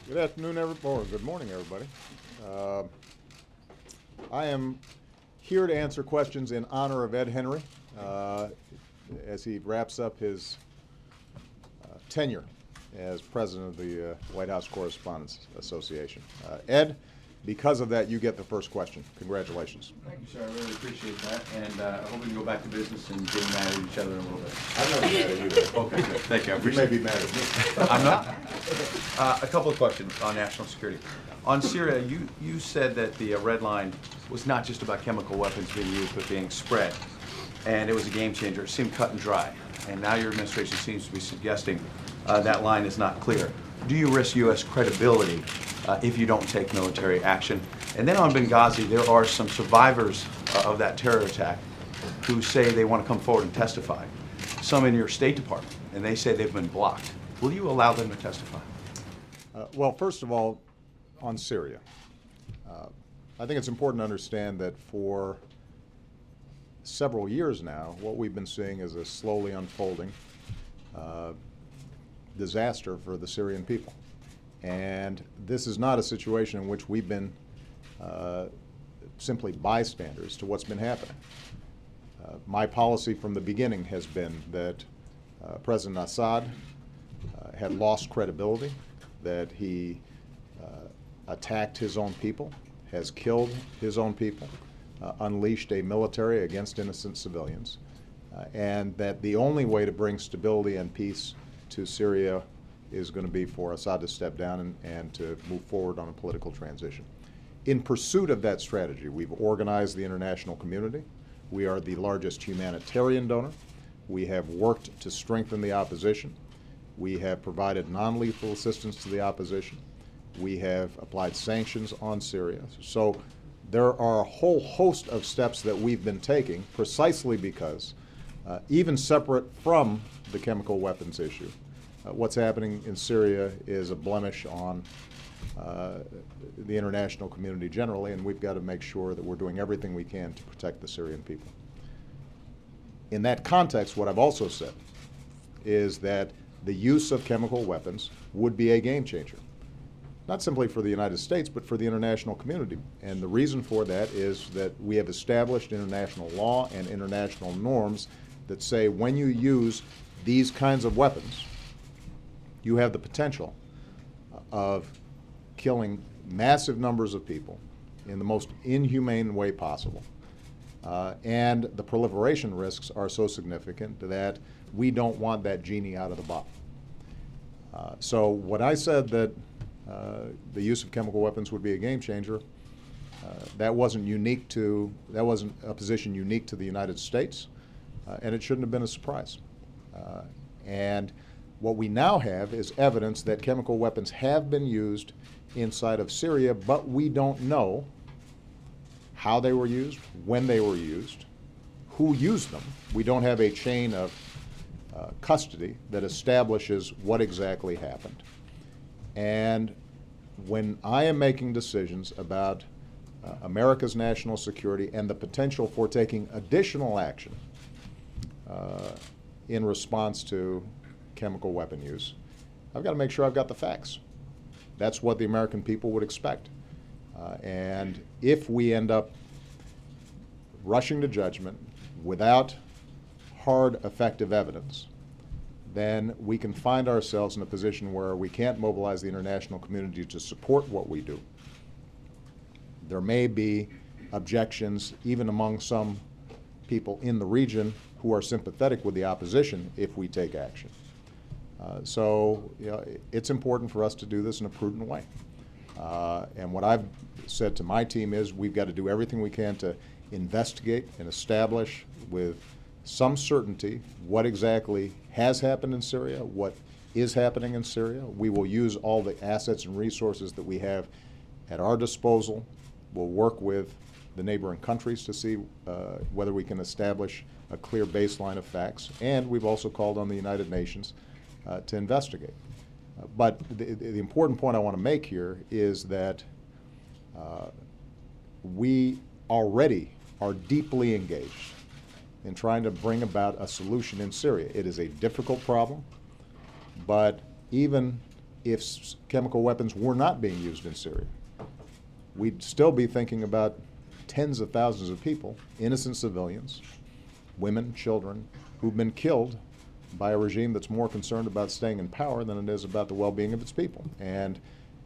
Good afternoon, or good morning, everybody. Uh, I am here to answer questions in honor of Ed Henry as he wraps up his tenure as president of the White House Correspondents Association. Ed, because of that, you get the first question. Congratulations. Thank you, sir. I really appreciate that, and I hope we can go back to business and get mad at each other in a little bit. I'm not mad at you. Okay, good. Thank you. I You appreciate may it. be mad at me. I'm not. A couple of questions on national security. On Syria, you said that the red line was not just about chemical weapons being used, but being spread, and it was a game changer. It seemed cut and dry, and now your administration seems to be suggesting that line is not clear. Do you risk U.S. credibility if you don't take military action? And then on Benghazi, there are some survivors of that terror attack who say they want to come forward and testify. Some in your State Department, and they say they've been blocked. Will you allow them to testify? Well, first of all, on Syria, I think it's important to understand that for several years now, what we've been seeing is a slowly unfolding disaster for the Syrian people. And this is not a situation in which we've been simply bystanders to what's been happening. My policy from the beginning has been that President Assad had lost credibility, that he attacked his own people, has killed his own people, unleashed a military against innocent civilians, and that the only way to bring stability and peace to Syria is going to be for Assad to step down and to move forward on a political transition. In pursuit of that strategy, we've organized the international community. We are the largest humanitarian donor. We have worked to strengthen the opposition. We have provided non-lethal assistance to the opposition. We have applied sanctions on Syria. So there are a whole host of steps that we've been taking precisely because, even separate from the chemical weapons issue, what's happening in Syria is a blemish on the international community generally, and we've got to make sure that we're doing everything we can to protect the Syrian people. In that context, what I've also said is that the use of chemical weapons would be a game changer, not simply for the United States, but for the international community. And the reason for that is that we have established international law and international norms that say when you use these kinds of weapons, you have the potential of killing massive numbers of people in the most inhumane way possible. And the proliferation risks are so significant that we don't want that genie out of the bottle. So when I said that the use of chemical weapons would be a game changer, that wasn't a position unique to the United States, and it shouldn't have been a surprise. And what we now have is evidence that chemical weapons have been used inside of Syria, but we don't know how they were used, when they were used, who used them. We don't have a chain of custody that establishes what exactly happened. And when I am making decisions about America's national security and the potential for taking additional action in response to chemical weapon use, I've got to make sure I've got the facts. That's what the American people would expect. And if we end up rushing to judgment without hard, effective evidence, then we can find ourselves in a position where we can't mobilize the international community to support what we do. There may be objections, even among some people in the region who are sympathetic with the opposition if we take action. So it's important for us to do this in a prudent way. And what I've said to my team is we've got to do everything we can to investigate and establish with some certainty what exactly has happened in Syria, what is happening in Syria. We will use all the assets and resources that we have at our disposal. We'll work with the neighboring countries to see whether we can establish a clear baseline of facts. And we've also called on the United Nations to investigate. But the important point I want to make here is that we already are deeply engaged in trying to bring about a solution in Syria. It is a difficult problem, but even if chemical weapons were not being used in Syria, we'd still be thinking about tens of thousands of people, innocent civilians, women, children, who've been killed by a regime that's more concerned about staying in power than it is about the well-being of its people. And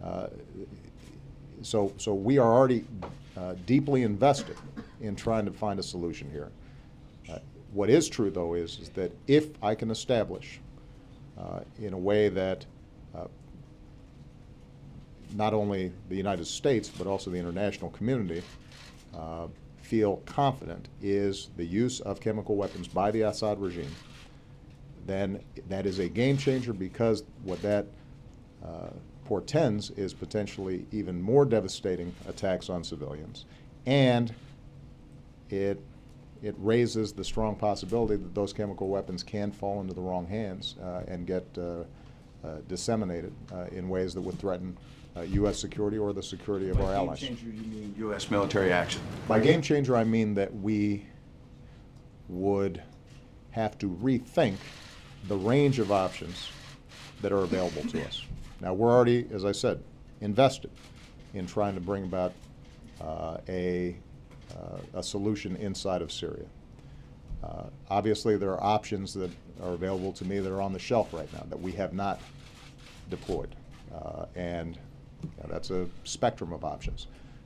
so we are already deeply invested in trying to find a solution here. What is true, though, is that if I can establish in a way that not only the United States but also the international community feel confident is the use of chemical weapons by the Assad regime, then that is a game changer, because what that portends is potentially even more devastating attacks on civilians, and it raises the strong possibility that those chemical weapons can fall into the wrong hands and get disseminated in ways that would threaten U.S. security or the security of our allies. By game changer, you mean U.S. military action? By game changer, I mean that we would have to rethink the range of options that are available to us. Now, we're already, as I said, invested in trying to bring about a solution inside of Syria. Obviously, there are options that are available to me that are on the shelf right now that we have not deployed, and that's a spectrum of options.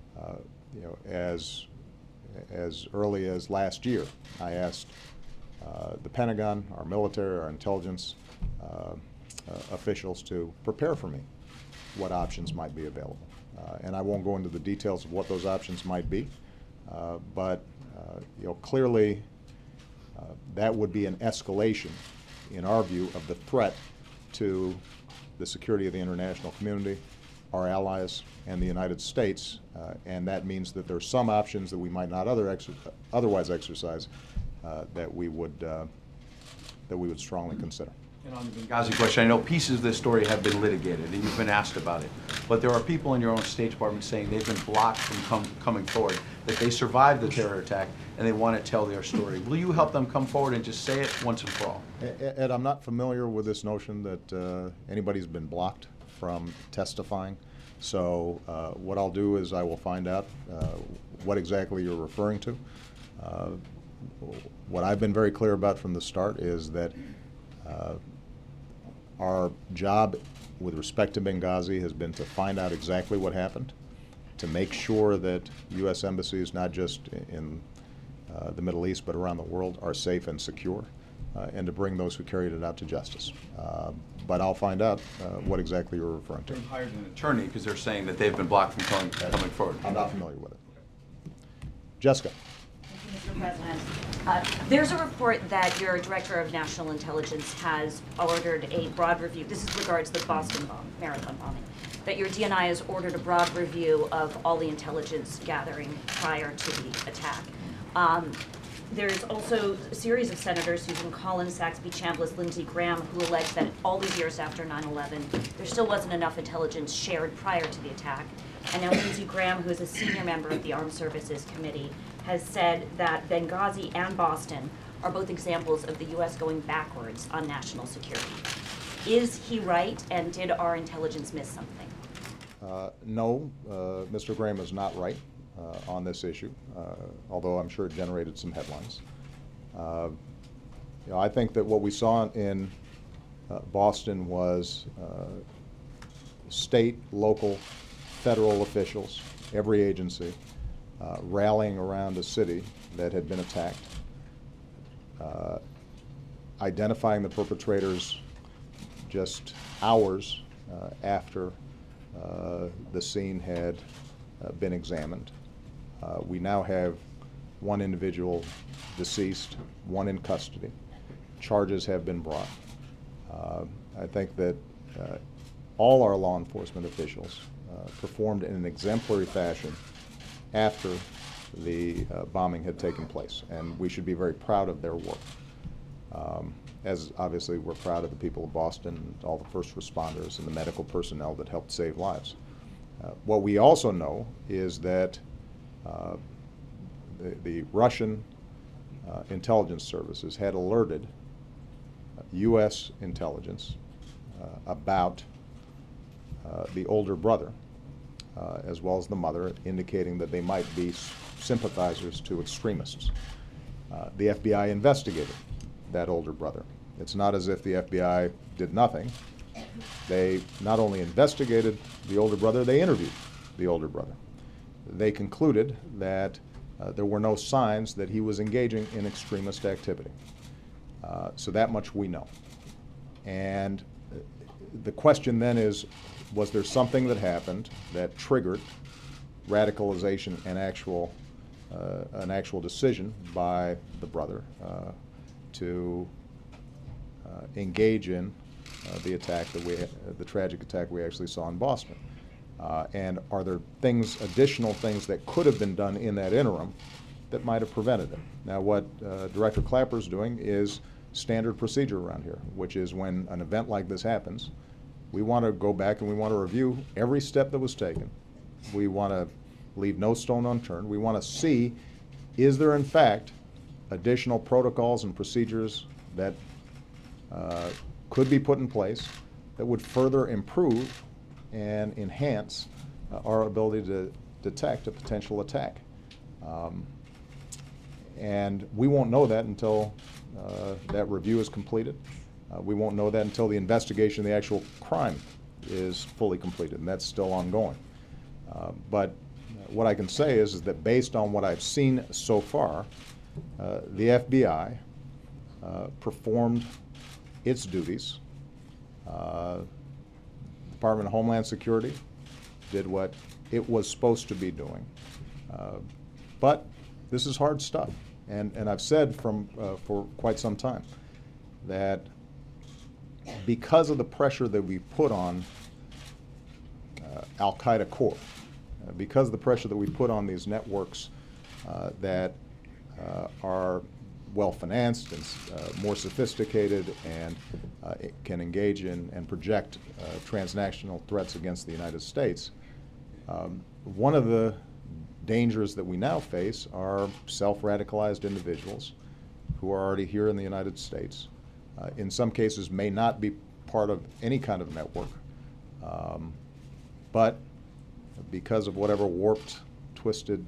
As early as last year, I asked the Pentagon, our military, our intelligence officials to prepare for me what options might be available. And I won't go into the details of what those options might be, but clearly that would be an escalation, in our view, of the threat to the security of the international community, our allies, and the United States, and that means that there are some options that we might not otherwise exercise that we would strongly consider. And on the Benghazi question, I know pieces of this story have been litigated, and you've been asked about it. But there are people in your own State Department saying they've been blocked from coming forward, that they survived the terror attack, and they want to tell their story. Will you help them come forward and just say it once and for all? Ed, I'm not familiar with this notion that anybody's been blocked from testifying. So what I'll do is I will find out what exactly you're referring to. What I've been very clear about from the start is that our job with respect to Benghazi has been to find out exactly what happened, to make sure that U.S. embassies, not just in the Middle East but around the world, are safe and secure, and to bring those who carried it out to justice. But I'll find out what exactly you're referring to. They've hired an attorney because they're saying that they've been blocked from coming forward. I'm not familiar with it. Jessica. Mr. President, there's a report that your Director of National Intelligence has ordered a broad review. This is regards the Boston Marathon bombing. That your DNI has ordered a broad review of all the intelligence gathering prior to the attack. There's also a series of senators, Susan Collins, Saxby Chambliss, Lindsey Graham, who allege that all these years after 9/11, there still wasn't enough intelligence shared prior to the attack. And now Lindsey Graham, who is a senior member of the Armed Services Committee, has said that Benghazi and Boston are both examples of the U.S. going backwards on national security. Is he right, and did our intelligence miss something? No, Mr. Graham is not right on this issue, although I'm sure it generated some headlines. I think that what we saw in Boston was state, local, federal officials, every agency, rallying around a city that had been attacked, identifying the perpetrators just hours after the scene had been examined. We now have one individual deceased, one in custody. Charges have been brought. I think that all our law enforcement officials performed in an exemplary fashion after the bombing had taken place, and we should be very proud of their work. As obviously we're proud of the people of Boston, and all the first responders and the medical personnel that helped save lives. What we also know is that the Russian intelligence services had alerted U.S. intelligence about the older brother, as well as the mother, indicating that they might be sympathizers to extremists. The FBI investigated that older brother. It's not as if the FBI did nothing. They not only investigated the older brother, they interviewed the older brother. They concluded that there were no signs that he was engaging in extremist activity. So that much we know. And the question then is, was there something that happened that triggered radicalization and an actual decision by the brother to engage in the attack the tragic attack we actually saw in Boston? And are there additional things that could have been done in that interim that might have prevented it? Now, what Director Clapper is doing is standard procedure around here, which is when an event like this happens, we want to go back and we want to review every step that was taken. We want to leave no stone unturned. We want to see, is there in fact additional protocols and procedures that could be put in place that would further improve and enhance our ability to detect a potential attack. And we won't know that until that review is completed. We won't know that until the investigation of the actual crime is fully completed, and that's still ongoing. But what I can say is that based on what I've seen so far, the FBI performed its duties. Department of Homeland Security did what it was supposed to be doing. But this is hard stuff. And I've said for quite some time that because of the pressure that we put on Al-Qaeda Corp, because of the pressure that we put on these networks that are well-financed and more sophisticated and can engage in and project transnational threats against the United States, one of the dangers that we now face are self-radicalized individuals who are already here in the United States. In some cases may not be part of any kind of network, but because of whatever warped, twisted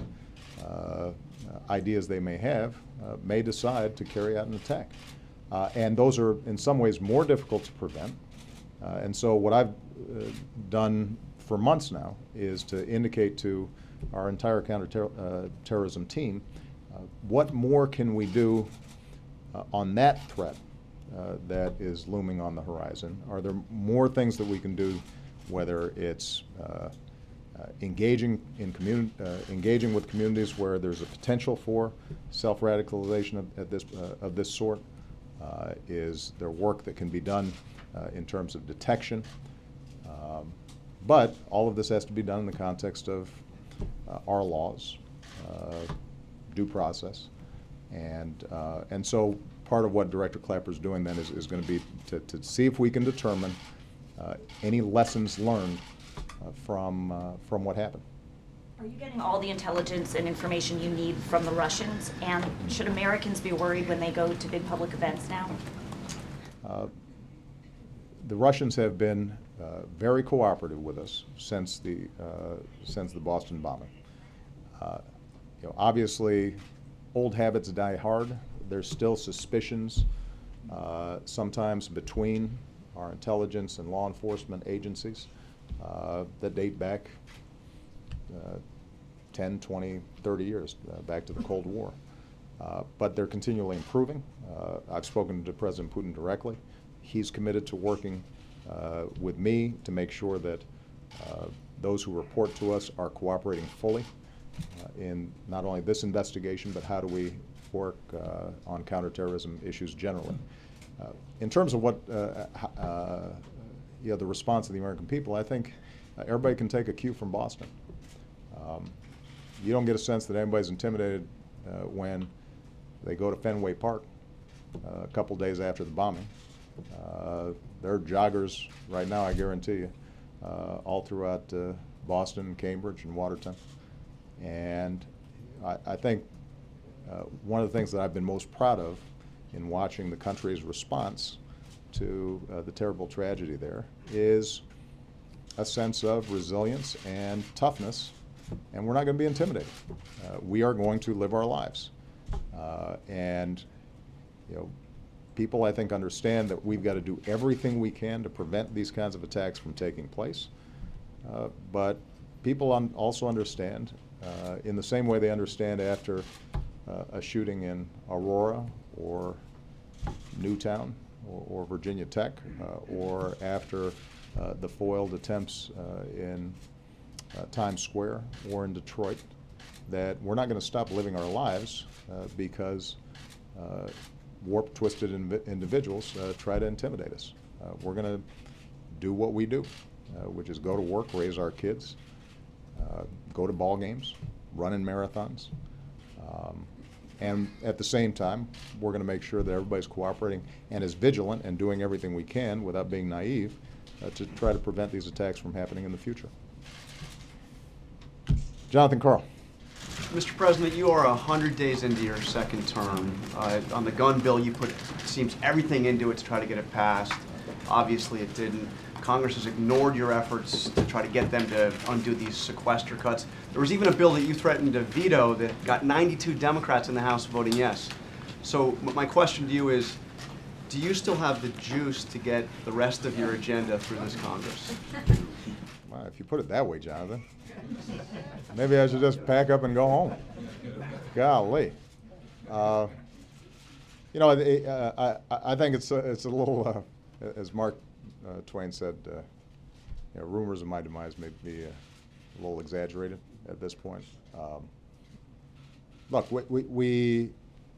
ideas they may have, may decide to carry out an attack. And those are in some ways more difficult to prevent. And so what I've done for months now is to indicate to our entire counterterrorism team what more can we do on that threat that is looming on the horizon. Are there more things that we can do, whether it's engaging with communities where there's a potential for self-radicalization of this sort? Is there work that can be done in terms of detection? But all of this has to be done in the context of our laws, due process, and so part of what Director Clapper is doing then is going to be to see if we can determine any lessons learned from what happened. Are you getting all the intelligence and information you need from the Russians? And should Americans be worried when they go to big public events now? The Russians have been very cooperative with us since the Boston bombing. Obviously, old habits die hard. There's still suspicions sometimes between our intelligence and law enforcement agencies that date back 10, 20, 30 years, back to the Cold War. But they're continually improving. I've spoken to President Putin directly. He's committed to working with me to make sure that those who report to us are cooperating fully in not only this investigation, but how do we work on counterterrorism issues generally. In terms of what the response of the American people, I think everybody can take a cue from Boston. You don't get a sense that anybody's intimidated when they go to Fenway Park a couple days after the bombing. There are joggers right now, I guarantee you, all throughout Boston, Cambridge, and Watertown. And I think one of the things that I've been most proud of in watching the country's response to the terrible tragedy there is a sense of resilience and toughness, and we're not going to be intimidated. We are going to live our lives. And you know, people, I think, understand that we've got to do everything we can to prevent these kinds of attacks from taking place. But people also understand, in the same way they understand after a shooting in Aurora or Newtown or Virginia Tech, or after the foiled attempts in Times Square or in Detroit, that we're not going to stop living our lives because warped, twisted individuals try to intimidate us. We're going to do what we do, which is go to work, raise our kids, go to ball games, run in marathons, and at the same time, we're going to make sure that everybody's cooperating and is vigilant and doing everything we can without being naive to try to prevent these attacks from happening in the future. Jonathan Karl. Mr. President, you are 100 days into your second term. On the gun bill, you put, it seems, everything into it to try to get it passed. Obviously, it didn't. Congress has ignored your efforts to try to get them to undo these sequester cuts. There was even a bill that you threatened to veto that got 92 Democrats in the House voting yes. So my question to you is, do you still have the juice to get the rest of your agenda through this Congress? Well, if you put it that way, Jonathan, maybe I should just pack up and go home. Golly. You know, I think it's a little, as Mark Twain said, you know, rumors of my demise may be a little exaggerated at this point. Look, you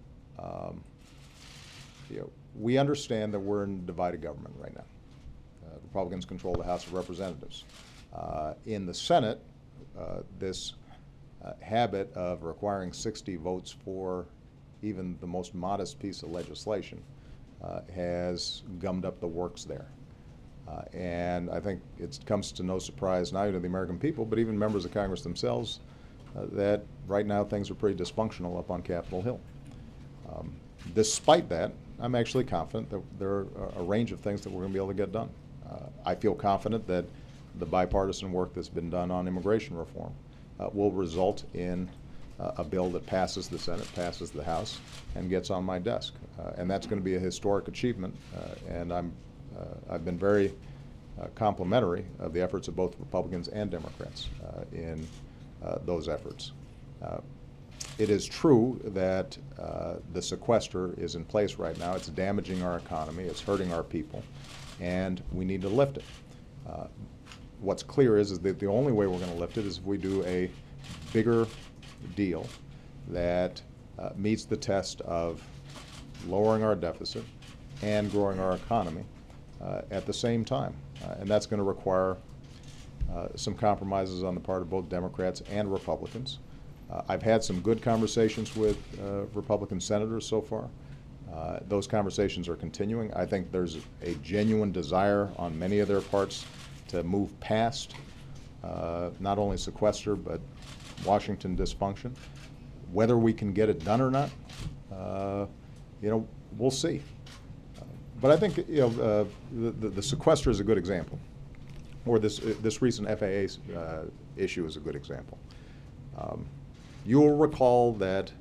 know, we understand that we're in divided government right now. Republicans control the House of Representatives. In the Senate, this habit of requiring 60 votes for even the most modest piece of legislation has gummed up the works there. And I think it comes to no surprise, not only to the American people, but even members of Congress themselves, that right now things are pretty dysfunctional up on Capitol Hill. Despite that, I'm actually confident that there are a range of things that we're going to be able to get done. I feel confident that the bipartisan work that's been done on immigration reform will result in a bill that passes the Senate, passes the House, and gets on my desk. And that's going to be a historic achievement, and I've been very complimentary of the efforts of both Republicans and Democrats in those efforts. It is true that the sequester is in place right now. It's damaging our economy, it's hurting our people, and we need to lift it. What's clear is that the only way we're going to lift it is if we do a bigger deal that meets the test of lowering our deficit and growing our economy at the same time. And that's going to require some compromises on the part of both Democrats and Republicans. I've had some good conversations with Republican senators so far. Those conversations are continuing. I think there's a genuine desire on many of their parts to move past not only sequester but Washington dysfunction. Whether we can get it done or not, you know, we'll see. But I think, you know, the sequester is a good example, or this recent FAA issue is a good example. You will recall that,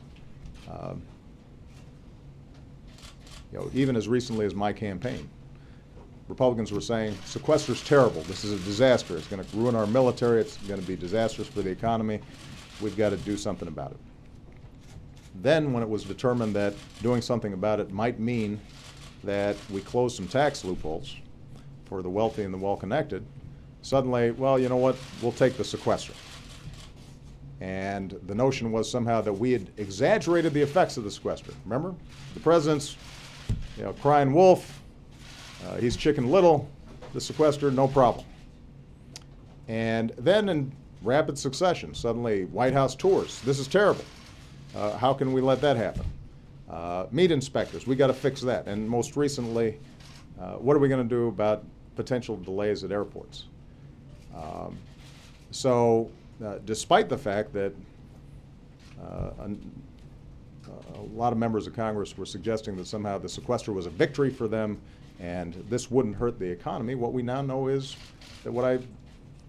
you know, even as recently as my campaign, Republicans were saying, sequester's terrible, this is a disaster, it's going to ruin our military, it's going to be disastrous for the economy, we've got to do something about it. Then when it was determined that doing something about it might mean that we close some tax loopholes for the wealthy and the well-connected, suddenly, well, you know what, we'll take the sequester. And the notion was somehow that we had exaggerated the effects of the sequester. Remember? The president's, you know, crying wolf, he's Chicken Little, the sequester, no problem. And then in rapid succession, suddenly White House tours, this is terrible. How can we let that happen? Meat inspectors, we got to fix that. And most recently, what are we going to do about potential delays at airports? Despite the fact that a lot of members of Congress were suggesting that somehow the sequester was a victory for them and this wouldn't hurt the economy, what we now know is that what I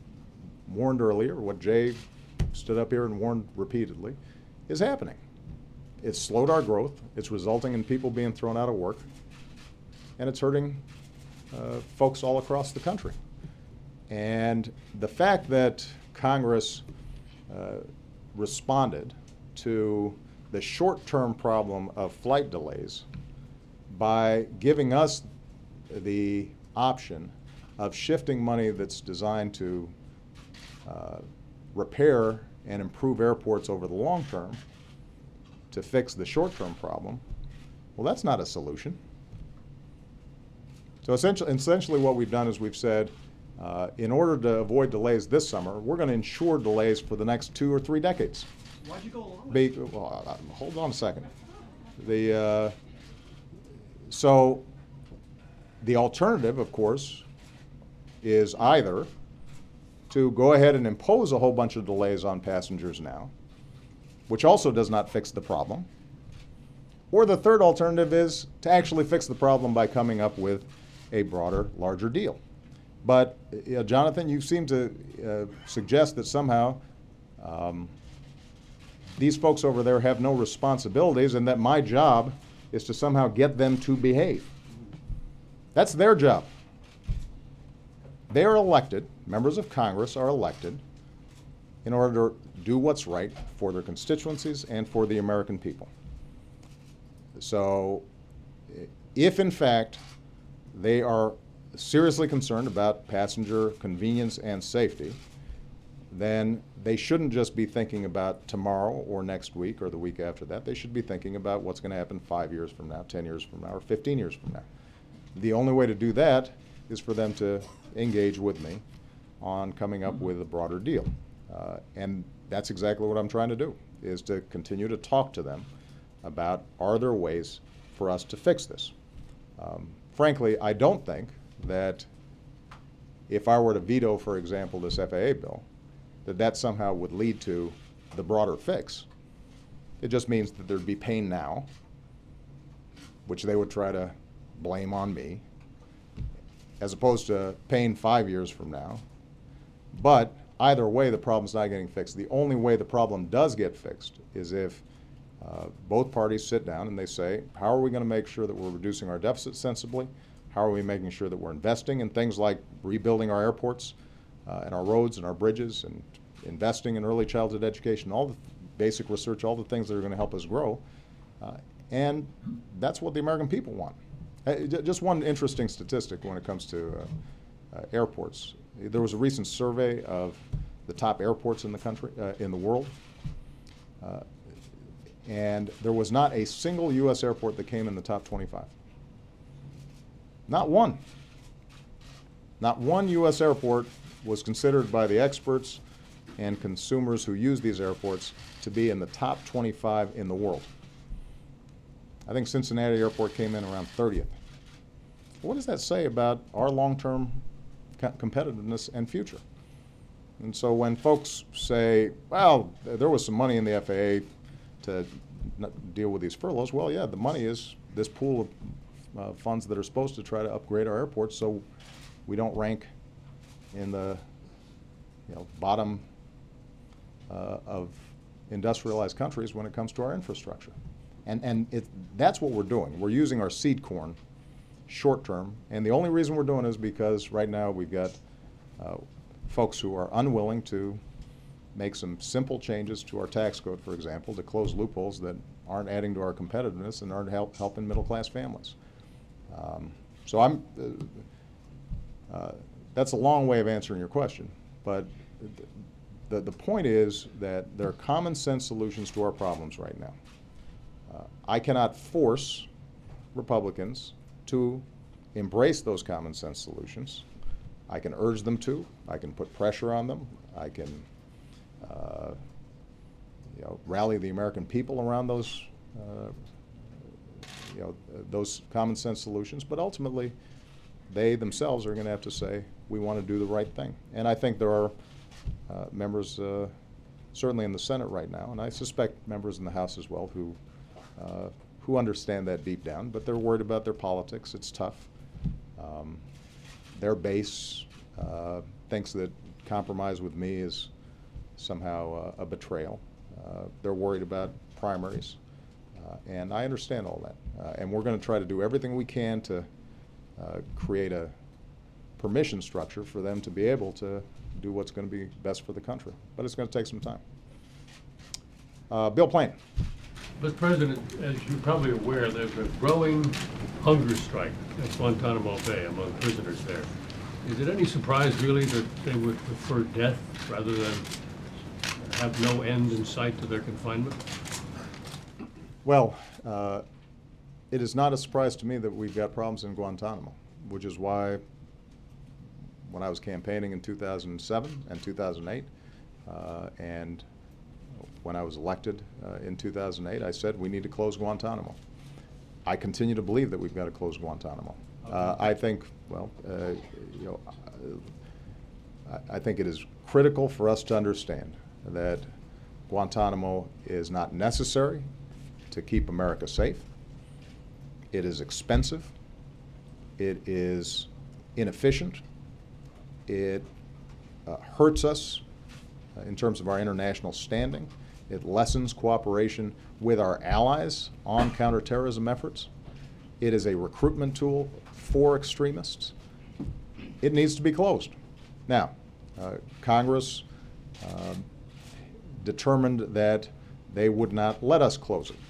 warned earlier, what Jay stood up here and warned repeatedly, is happening. It's slowed our growth, it's resulting in people being thrown out of work, and it's hurting folks all across the country. And the fact that Congress responded to the short-term problem of flight delays by giving us the option of shifting money that's designed to repair and improve airports over the long term to fix the short-term problem, well, that's not a solution. So essentially what we've done is we've said, in order to avoid delays this summer, we're going to ensure delays for the next 2 or 3 decades. Why'd you go along with it? Well, hold on a second. So the alternative, of course, is either to go ahead and impose a whole bunch of delays on passengers now, which also does not fix the problem, or the third alternative is to actually fix the problem by coming up with a broader, larger deal. But, Jonathan, you seem to suggest that somehow these folks over there have no responsibilities and that my job is to somehow get them to behave. That's their job. They are elected, members of Congress are elected, in order to do what's right for their constituencies and for the American people. So, if in fact they are seriously concerned about passenger convenience and safety, then they shouldn't just be thinking about tomorrow or next week or the week after that. They should be thinking about what's going to happen 5 years from now, 10 years from now, or 15 years from now. The only way to do that is for them to engage with me on coming up with a broader deal. And that's exactly what I'm trying to do, is to continue to talk to them about, are there ways for us to fix this? Frankly, I don't think that if I were to veto, for example, this FAA bill, that somehow would lead to the broader fix. It just means that there'd be pain now, which they would try to blame on me, as opposed to pain 5 years from now. But either way, the problem's not getting fixed. The only way the problem does get fixed is if both parties sit down and they say, how are we going to make sure that we're reducing our deficit sensibly? How are we making sure that we're investing in things like rebuilding our airports and our roads and our bridges and investing in early childhood education, all the basic research, all the things that are going to help us grow. And that's what the American people want. Just one interesting statistic when it comes to airports. There was a recent survey of the top airports in the country, in the world. And there was not a single U.S. airport that came in the top 25. Not one. Not one U.S. airport was considered by the experts and consumers who use these airports to be in the top 25 in the world. I think Cincinnati Airport came in around 30th. What does that say about our long-term competitiveness and future? And so when folks say, well, there was some money in the FAA to deal with these furloughs, well, yeah, the money is this pool of funds that are supposed to try to upgrade our airports so we don't rank in the bottom of industrialized countries when it comes to our infrastructure. And that's what we're doing. We're using our seed corn short term, and the only reason we're doing it is because right now we've got folks who are unwilling to make some simple changes to our tax code, for example, to close loopholes that aren't adding to our competitiveness and aren't helping middle-class families. So that's a long way of answering your question, but the point is that there are common sense solutions to our problems right now. I cannot force Republicans to embrace those common sense solutions. I can urge them to. I can put pressure on them. I can rally the American people around those common sense solutions. But ultimately, they themselves are going to have to say, we want to do the right thing. And I think there are members, certainly in the Senate right now, and I suspect members in the House as well, who understand that deep down, but they're worried about their politics. It's tough. Their base thinks that compromise with me is somehow a betrayal. They're worried about primaries, and I understand all that. And we're going to try to do everything we can to create a permission structure for them to be able to do what's going to be best for the country. But it's going to take some time. Bill Plain. Mr. President, as you're probably aware, there's a growing hunger strike at Guantanamo Bay among prisoners there. Is it any surprise, really, that they would prefer death rather than have no end in sight to their confinement? Well, it is not a surprise to me that we've got problems in Guantanamo, which is why when I was campaigning in 2007 and 2008, and when I was elected in 2008, I said we need to close Guantanamo. I continue to believe that we've got to close Guantanamo. I think, well, you know, I think it is critical for us to understand that Guantanamo is not necessary to keep America safe. It is expensive. It is inefficient. It hurts us in terms of our international standing. It lessens cooperation with our allies on counterterrorism efforts. It is a recruitment tool for extremists. It needs to be closed. Now, Congress determined that they would not let us close it.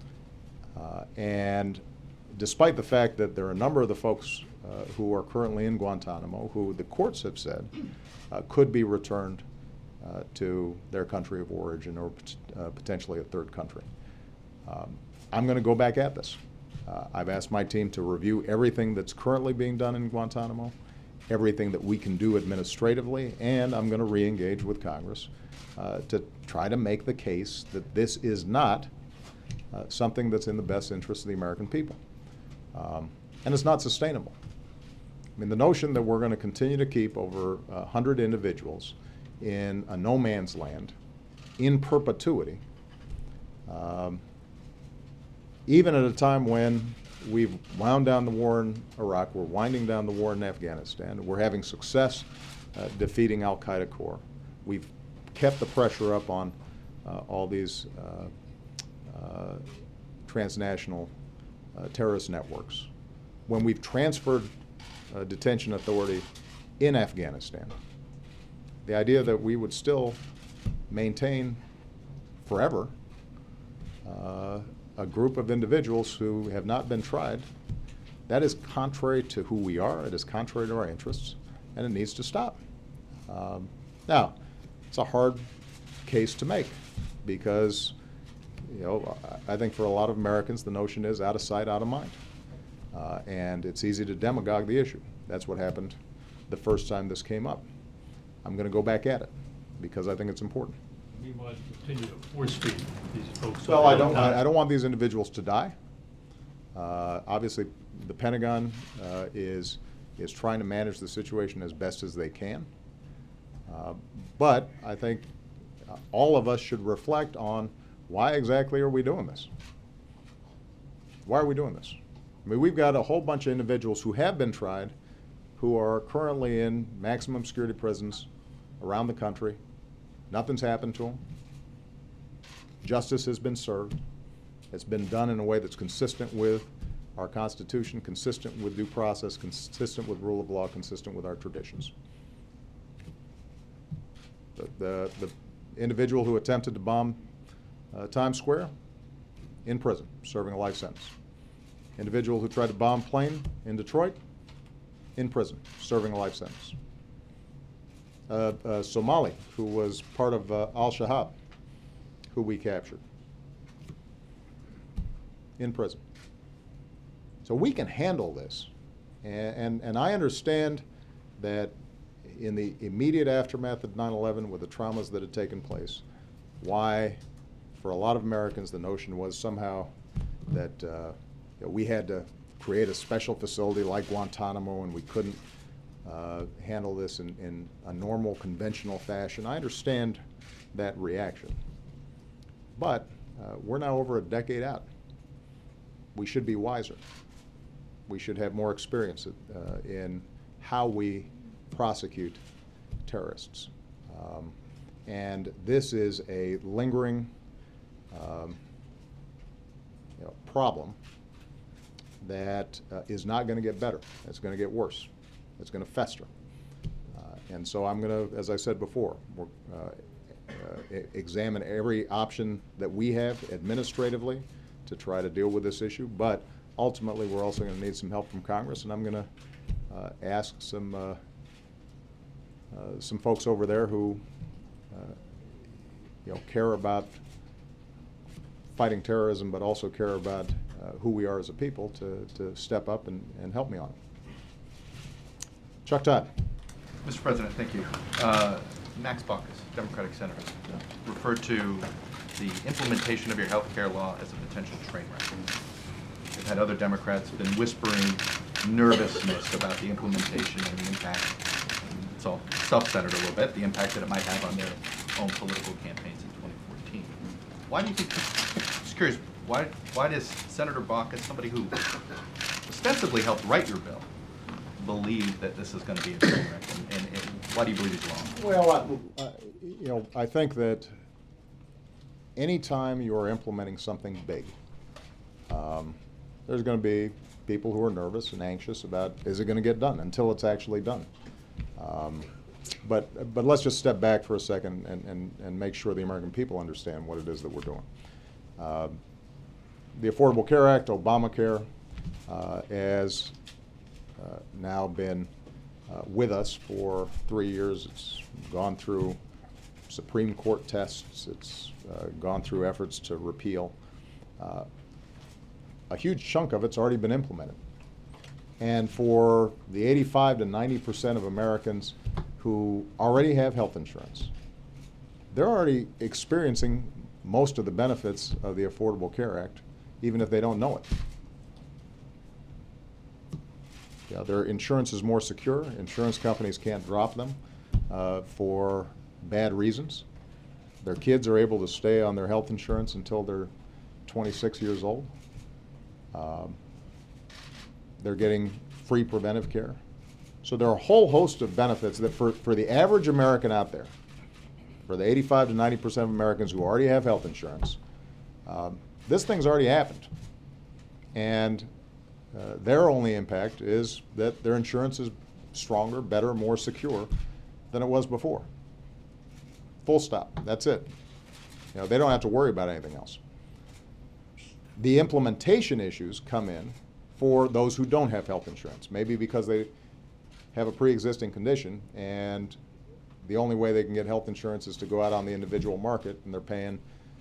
And despite the fact that there are a number of the folks who are currently in Guantanamo who the courts have said could be returned to their country of origin or potentially a third country. I'm going to go back at this. I've asked my team to review everything that's currently being done in Guantanamo, everything that we can do administratively, and I'm going to re-engage with Congress to try to make the case that this is not something that's in the best interest of the American people. And it's not sustainable. I mean, the notion that we're going to continue to keep over 100 individuals in a no man's land in perpetuity, even at a time when we've wound down the war in Iraq, we're winding down the war in Afghanistan, we're having success defeating al-Qaeda core. We've kept the pressure up on all these transnational terrorist networks. When we've transferred detention authority in Afghanistan, the idea that we would still maintain forever a group of individuals who have not been tried, that is contrary to who we are, it is contrary to our interests, and it needs to stop. Now, it's a hard case to make because, you know, I think for a lot of Americans the notion is out of sight, out of mind. And it's easy to demagogue the issue. That's what happened the first time this came up. I'm going to go back at it because I think it's important. Meanwhile, continue to force feed these folks. Well, I don't want these individuals to die. Obviously, the Pentagon is trying to manage the situation as best as they can. But I think all of us should reflect on why exactly are we doing this? Why are we doing this? I mean, we've got a whole bunch of individuals who have been tried who are currently in maximum security prisons around the country. Nothing's happened to them. Justice has been served. It's been done in a way that's consistent with our Constitution, consistent with due process, consistent with rule of law, consistent with our traditions. The individual who attempted to bomb Times Square, in prison, serving a life sentence. Individual who tried to bomb a plane in Detroit, in prison, serving a life sentence. Somali, who was part of al-Shabaab, who we captured, in prison. So we can handle this. And I understand that in the immediate aftermath of 9/11, with the traumas that had taken place, why, for a lot of Americans, the notion was somehow that we had to create a special facility like Guantanamo and we couldn't handle this in a normal, conventional fashion. I understand that reaction. But we're now over a decade out. We should be wiser. We should have more experience in how we prosecute terrorists. And this is a lingering problem that is not going to get better. It's going to get worse. It's going to fester. And so I'm going to, as I said before, examine every option that we have administratively to try to deal with this issue. But ultimately, we're also going to need some help from Congress, and I'm going to ask some folks over there who care about fighting terrorism, but also care about who we are as a people to step up and help me on it. Chuck Todd. Mr. President, thank you. Max Baucus, Democratic Senator, referred to the implementation of your health care law as a potential train wreck. We've had other Democrats been whispering nervousness about the implementation and the impact. And it's all self-centered a little bit, the impact that it might have on their own political campaigns in 2014. Why do you think, just curious, why does Senator Baucus, somebody who ostensibly helped write your bill, believe that this is going to be a train wreck, and why do you believe he's wrong? Well, I think that anytime you're implementing something big, there's going to be people who are nervous and anxious about, is it going to get done, until it's actually done. But let's just step back for a second and make sure the American people understand what it is that we're doing. The Affordable Care Act, Obamacare, has now been with us for 3 years. It's gone through Supreme Court tests. It's gone through efforts to repeal. A huge chunk of it's already been implemented. And for the 85 to 90% of Americans who already have health insurance, they're already experiencing most of the benefits of the Affordable Care Act, even if they don't know it. Yeah, their insurance is more secure. Insurance companies can't drop them for bad reasons. Their kids are able to stay on their health insurance until they're 26 years old. They're getting free preventive care. So there are a whole host of benefits that for the average American out there, for the 85 to 90% of Americans who already have health insurance, this thing's already happened. And their only impact is that their insurance is stronger, better, more secure than it was before. Full stop. That's it. They don't have to worry about anything else. The implementation issues come in for those who don't have health insurance, maybe because they have a pre-existing condition and the only way they can get health insurance is to go out on the individual market, and they're paying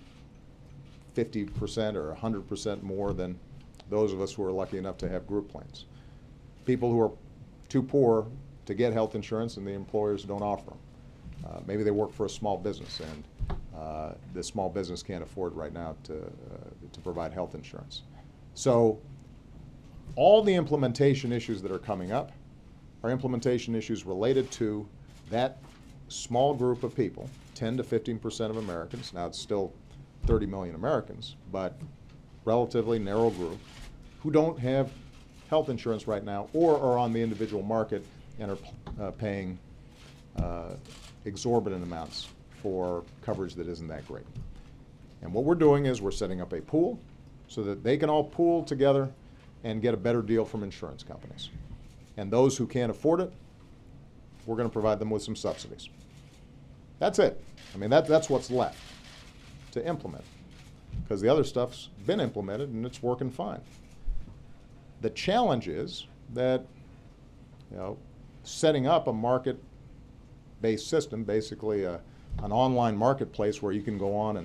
50% or 100% more than those of us who are lucky enough to have group plans. People who are too poor to get health insurance and the employers don't offer them. Maybe they work for a small business and the small business can't afford right now to provide health insurance. So all the implementation issues that are coming up are implementation issues related to that small group of people, 10 to 15% of Americans. Now it's still 30 million Americans, but relatively narrow group who don't have health insurance right now or are on the individual market and are paying exorbitant amounts for coverage that isn't that great. And what we're doing is we're setting up a pool so that they can all pool together and get a better deal from insurance companies. And those who can't afford it, we're going to provide them with some subsidies. That's it. I mean, that's what's left to implement, because the other stuff's been implemented and it's working fine. The challenge is that, setting up a market-based system, basically an online marketplace where you can go on and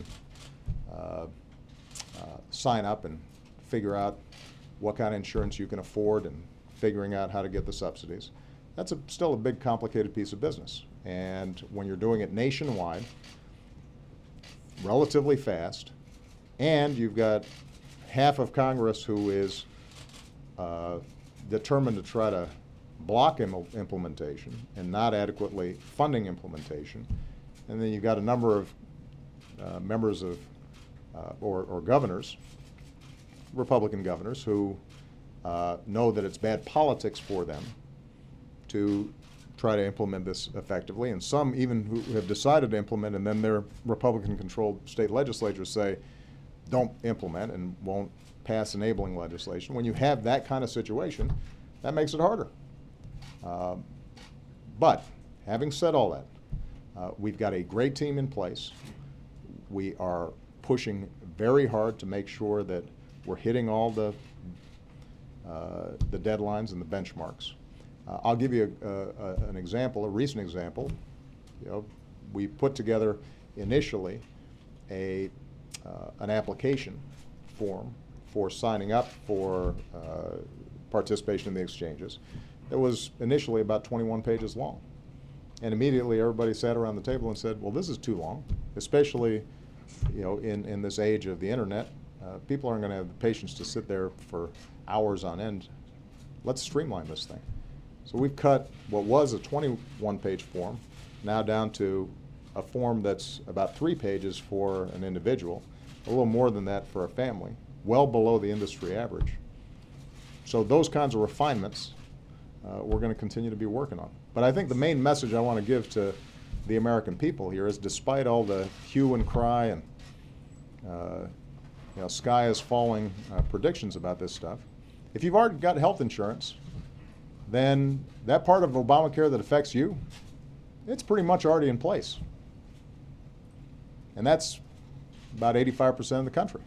sign up and figure out what kind of insurance you can afford and figuring out how to get the subsidies. That's still a big, complicated piece of business. And when you're doing it nationwide, relatively fast, and you've got half of Congress who is determined to try to block implementation and not adequately funding implementation, and then you've got a number of members of or governors, Republican governors, who know that it's bad politics for them to try to implement this effectively, and some even who have decided to implement, and then their Republican-controlled state legislatures say, don't implement and won't pass enabling legislation. When you have that kind of situation, that makes it harder. But having said all that, we've got a great team in place. We are pushing very hard to make sure that we're hitting all the deadlines and the benchmarks. I'll give you an example, a recent example. You know, we put together initially an application form for signing up for participation in the exchanges. It was initially about 21 pages long. And immediately everybody sat around the table and said, well, this is too long, especially, you know, in this age of the internet. People aren't going to have the patience to sit there for hours on end. Let's streamline this thing. So we've cut what was a 21-page form now down to a form that's about 3 pages for an individual, a little more than that for a family, well below the industry average. So those kinds of refinements we're going to continue to be working on. But I think the main message I want to give to the American people here is, despite all the hue and cry and you know, sky is falling predictions about this stuff, if you've already got health insurance, then that part of Obamacare that affects you, it's pretty much already in place. And that's about 85% of the country.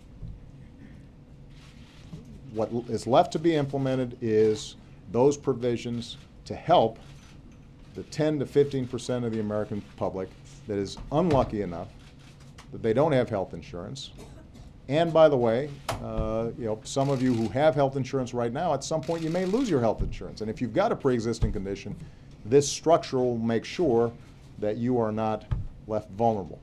What is left to be implemented is those provisions to help the 10 to 15% of the American public that is unlucky enough that they don't have health insurance. And by the way, you know, some of you who have health insurance right now, at some point you may lose your health insurance. And if you've got a pre-existing condition, this structure will make sure that you are not left vulnerable.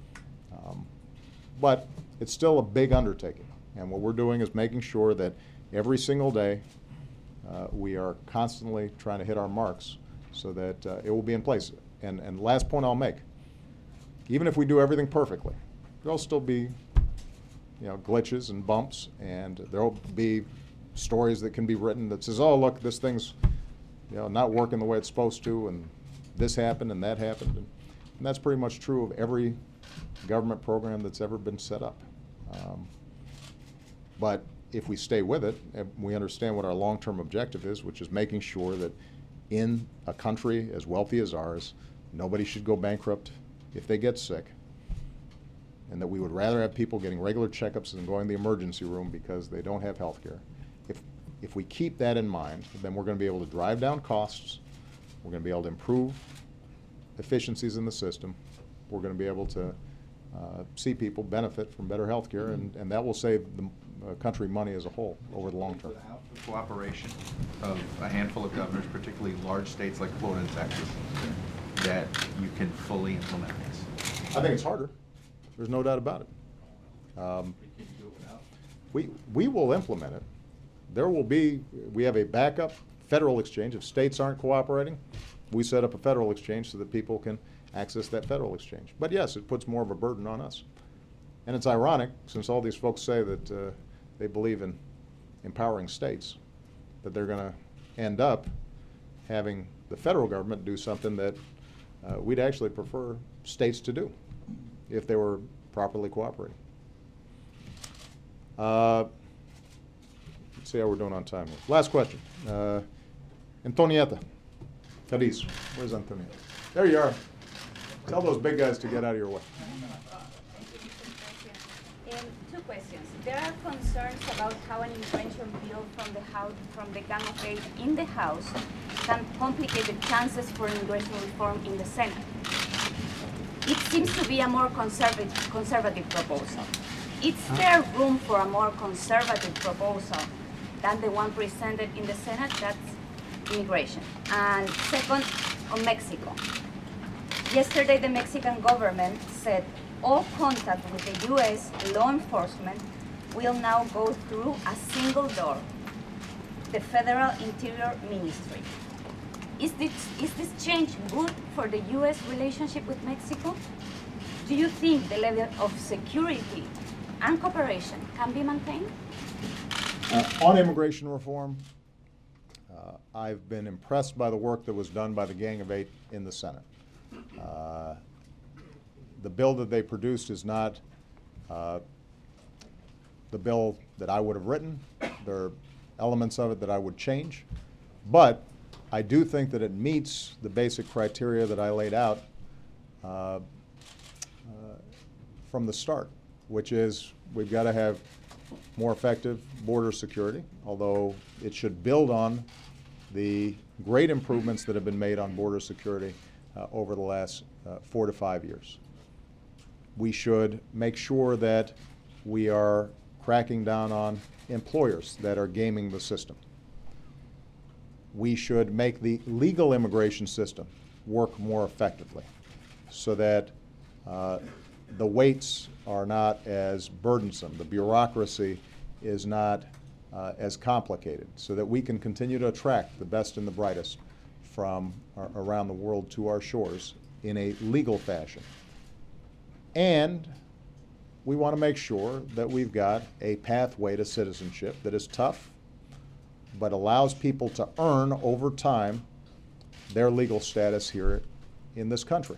But it's still a big undertaking. And what we're doing is making sure that every single day we are constantly trying to hit our marks so that it will be in place. And last point I'll make, even if we do everything perfectly, there'll still be, you know, glitches and bumps, and there'll be stories that can be written that says, oh, look, this thing's, you know, not working the way it's supposed to, and this happened and that happened. And that's pretty much true of every government program that's ever been set up. But if we stay with it, and we understand what our long-term objective is, which is making sure that in a country as wealthy as ours, nobody should go bankrupt if they get sick, and that we would rather have people getting regular checkups than going to the emergency room because they don't have health care. If we keep that in mind, then we're going to be able to drive down costs, we're going to be able to improve efficiencies in the system, we're going to be able to see people benefit from better health care, and that will save the country money as a whole over the long term. Without the cooperation of a handful of governors, particularly large states like Florida and Texas, that you can fully implement this? I think it's harder. There's no doubt about it. We will implement it. There will be, we have a backup federal exchange. If states aren't cooperating, we set up a federal exchange so that people can access that federal exchange. But yes, it puts more of a burden on us. And it's ironic, since all these folks say that they believe in empowering states, that they're going to end up having the federal government do something that we'd actually prefer states to do if they were properly cooperating. Let's see how we're doing on time here. Last question. Antonietta Cadiz. Where's Antonietta? There you are. Tell those big guys to get out of your way. Two questions. There are concerns about how an immigration bill from the Gang of Eight in the House can complicate the chances for immigration reform in the Senate. It seems to be a more conservative proposal. Is there room for a more conservative proposal than the one presented in the Senate? That's immigration. And second, on Mexico. Yesterday, the Mexican government said all contact with the U.S. law enforcement will now go through a single door, the Federal Interior Ministry. Is this change good for the U.S. relationship with Mexico? Do you think the level of security and cooperation can be maintained? On immigration reform, I've been impressed by the work that was done by the Gang of Eight in the Senate. The bill that they produced is not the bill that I would have written. There are elements of it that I would change. But I do think that it meets the basic criteria that I laid out from the start, which is we've got to have more effective border security, although it should build on the great improvements that have been made on border security over the last 4 to 5 years. We should make sure that we are cracking down on employers that are gaming the system. We should make the legal immigration system work more effectively so that the waits are not as burdensome, the bureaucracy is not as complicated, so that we can continue to attract the best and the brightest from around the world to our shores in a legal fashion. And we want to make sure that we've got a pathway to citizenship that is tough, but allows people to earn over time their legal status here in this country.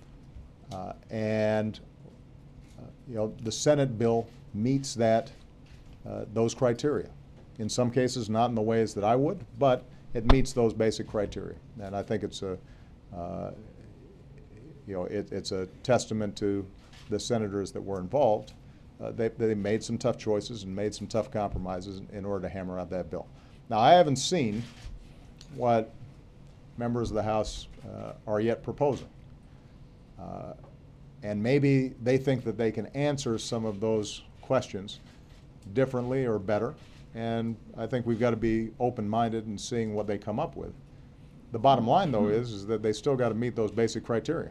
You know, the Senate bill meets that, those criteria. In some cases, not in the ways that I would, but it meets those basic criteria. And I think it's a, you know, it's a testament to the senators that were involved. They made some tough choices and made some tough compromises in order to hammer out that bill. Now, I haven't seen what members of the House are yet proposing. And maybe they think that they can answer some of those questions differently or better. And I think we've got to be open-minded in seeing what they come up with. The bottom line, though, is that they still got to meet those basic criteria.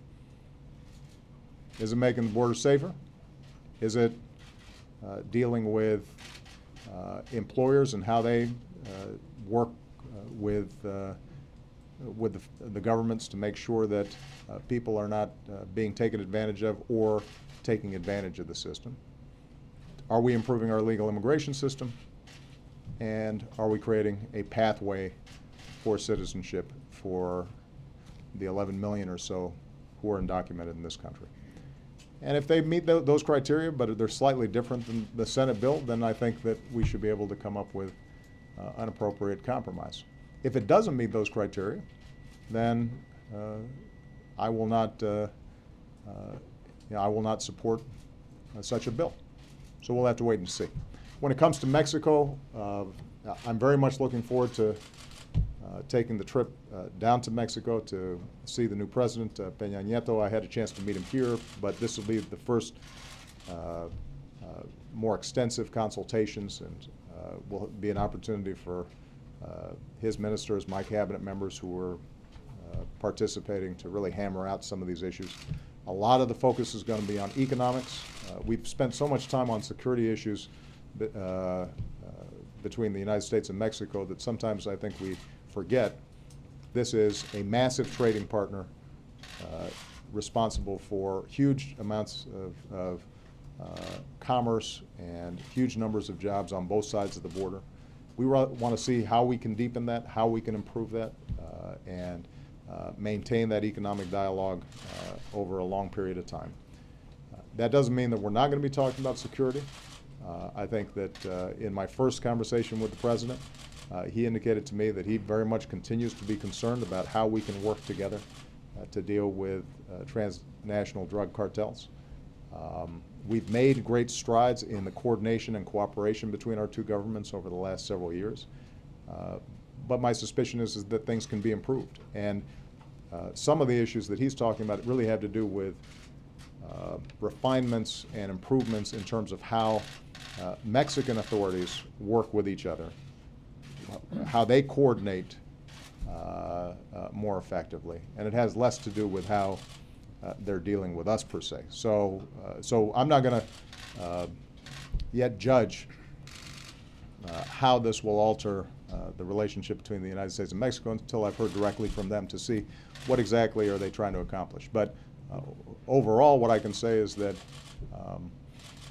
Is it making the border safer? Is it dealing with employers and how they work with the governments to make sure that people are not being taken advantage of or taking advantage of the system? Are we improving our legal immigration system? And are we creating a pathway for citizenship for the 11 million or so who are undocumented in this country? And if they meet those criteria, but they're slightly different than the Senate bill, then I think that we should be able to come up with an appropriate compromise. If it doesn't meet those criteria, then I will not, you know, I will not support such a bill. So we'll have to wait and see. When it comes to Mexico, I'm very much looking forward to taking the trip down to Mexico to see the new president, Peña Nieto. I had a chance to meet him here, but this will be the first more extensive consultations, and will be an opportunity for his ministers, my cabinet members who are participating, to really hammer out some of these issues. A lot of the focus is going to be on economics. We've spent so much time on security issues between the United States and Mexico that sometimes I think we forget this is a massive trading partner responsible for huge amounts of commerce and huge numbers of jobs on both sides of the border. We want to see how we can deepen that, how we can improve that, and maintain that economic dialogue over a long period of time. That doesn't mean that we're not going to be talking about security. I think that in my first conversation with the president, he indicated to me that he very much continues to be concerned about how we can work together to deal with transnational drug cartels. We've made great strides in the coordination and cooperation between our two governments over the last several years. But my suspicion is that things can be improved. And some of the issues that he's talking about really have to do with refinements and improvements in terms of how Mexican authorities work with each other, how they coordinate more effectively. And it has less to do with how they're dealing with us per se. So I'm not going to yet judge how this will alter the relationship between the United States and Mexico until I've heard directly from them to see what exactly are they trying to accomplish. But overall, what I can say is that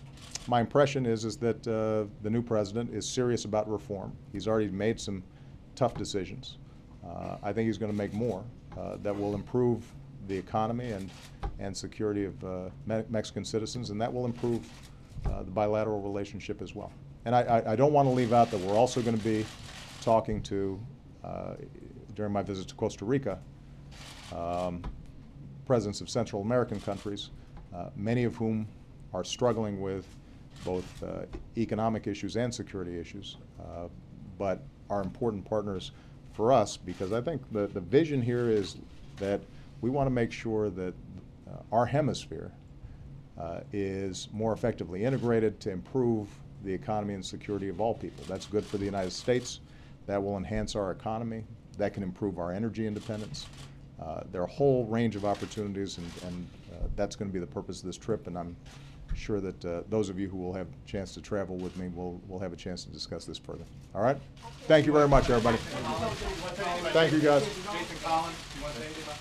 my impression is that the new president is serious about reform. He's already made some tough decisions. I think he's going to make more that will improve the economy and security of Mexican citizens, and that will improve the bilateral relationship as well. And I don't want to leave out that we're also going to be talking to, during my visit to Costa Rica, presidents of Central American countries, many of whom are struggling with both economic issues and security issues, but are important partners for us, because I think the vision here is that we want to make sure that our hemisphere is more effectively integrated to improve the economy and security of all people. That's good for the United States. That will enhance our economy. That can improve our energy independence. There are a whole range of opportunities, and that's going to be the purpose of this trip, and I'm sure that those of you who will have a chance to travel with me will have a chance to discuss this further. All right? Thank you very much, everybody. Thank you, guys. Jason Collins, you want to say anything about?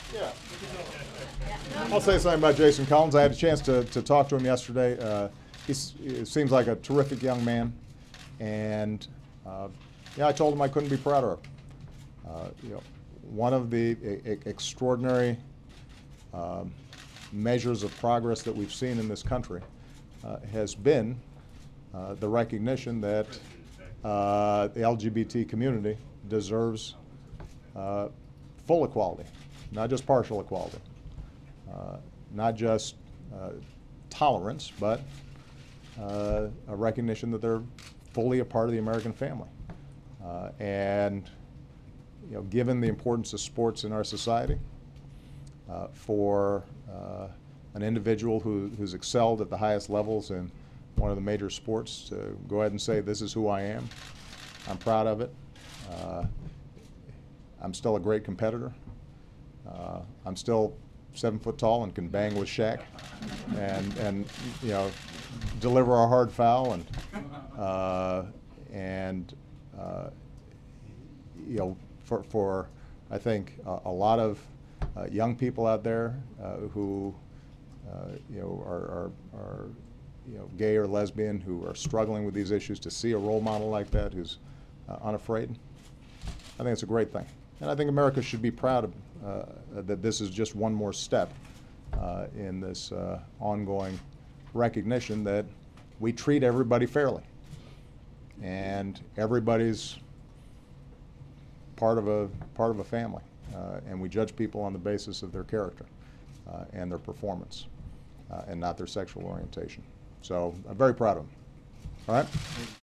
Yeah. I'll say something about Jason Collins. I had a chance to talk to him yesterday. He seems like a terrific young man, and yeah, I told him I couldn't be prouder of him. You know, one of the extraordinary measures of progress that we've seen in this country has been the recognition that the LGBT community deserves full equality, not just partial equality, not just tolerance, but a recognition that they're fully a part of the American family. And you know, given the importance of sports in our society, for an individual who's excelled at the highest levels in one of the major sports to go ahead and say, this is who I am, I'm proud of it. I'm still a great competitor. I'm still 7 foot tall and can bang with Shaq, and you know, deliver a hard foul, and you know, for I think a lot of young people out there who you know, are you know, gay or lesbian, who are struggling with these issues, to see a role model like that who's unafraid, I think it's a great thing. And I think America should be proud of that this is just one more step in this ongoing recognition that we treat everybody fairly, and everybody's part of a family, and we judge people on the basis of their character and their performance, and not their sexual orientation. So I'm very proud of them. All right.